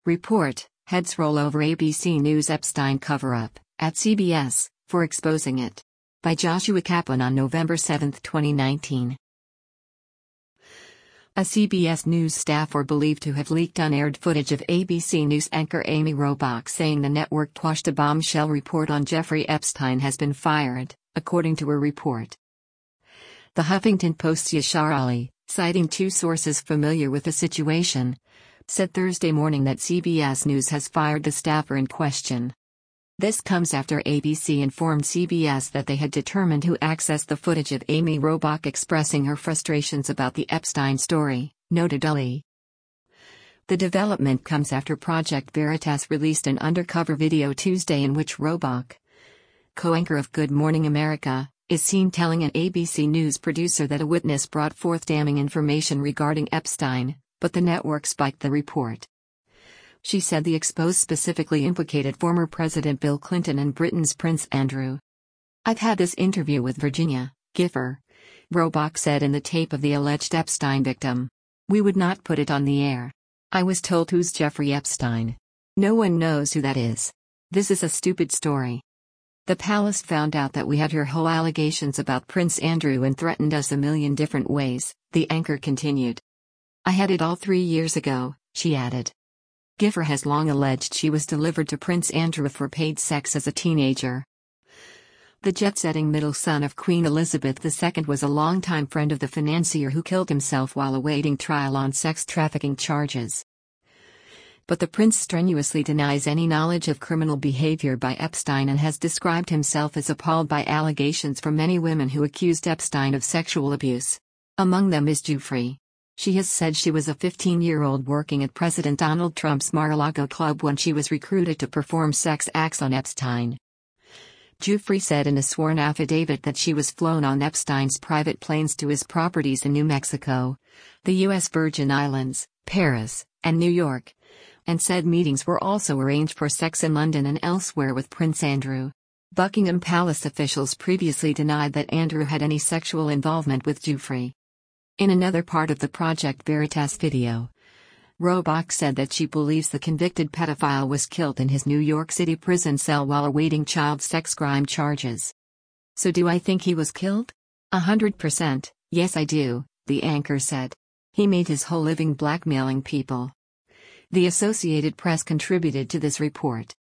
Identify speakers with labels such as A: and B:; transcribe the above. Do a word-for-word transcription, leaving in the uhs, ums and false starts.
A: Report, heads roll over A B C News Epstein cover-up, at C B S, for exposing it. By Joshua Kaplan on November seventh, twenty nineteen. A C B S News staffer believed to have leaked unaired footage of A B C News anchor Amy Robach saying the network quashed a bombshell report on Jeffrey Epstein has been fired, according to a report. The Huffington Post's Yashar Ali, citing two sources familiar with the situation, said Thursday morning that C B S News has fired the staffer in question. This comes after A B C informed C B S that they had determined who accessed the footage of Amy Robach expressing her frustrations about the Epstein story, noted Ali. The development comes after Project Veritas released an undercover video Tuesday in which Robach, co-anchor of Good Morning America, is seen telling an A B C News producer that a witness brought forth damning information regarding Epstein, but the network spiked the report. She said the expose specifically implicated former President Bill Clinton and Britain's Prince Andrew. "I've had this interview with Virginia Gifford," Robach said in the tape of the alleged Epstein victim. "We would not put it on the air. I was told who's Jeffrey Epstein. No one knows who that is. This is a stupid story. The palace found out that we had her whole allegations about Prince Andrew and threatened us a million different ways," the anchor continued. "I had it all three years ago," she added. Gifford has long alleged she was delivered to Prince Andrew for paid sex as a teenager. The jet-setting middle son of Queen Elizabeth the Second was a longtime friend of the financier who killed himself while awaiting trial on sex trafficking charges. But the prince strenuously denies any knowledge of criminal behavior by Epstein and has described himself as appalled by allegations from many women who accused Epstein of sexual abuse. Among them is Giuffre. She has said she was a fifteen-year-old working at President Donald Trump's Mar-a-Lago club when she was recruited to perform sex acts on Epstein. Giuffre said in a sworn affidavit that she was flown on Epstein's private planes to his properties in New Mexico, the U S Virgin Islands, Paris, and New York, and said meetings were also arranged for sex in London and elsewhere with Prince Andrew. Buckingham Palace officials previously denied that Andrew had any sexual involvement with Giuffre. In another part of the Project Veritas video, Robach said that she believes the convicted pedophile was killed in his New York City prison cell while awaiting child sex crime charges. "So do I think he was killed? A hundred percent, yes I do," the anchor said. "He made his whole living blackmailing people." The Associated Press contributed to this report.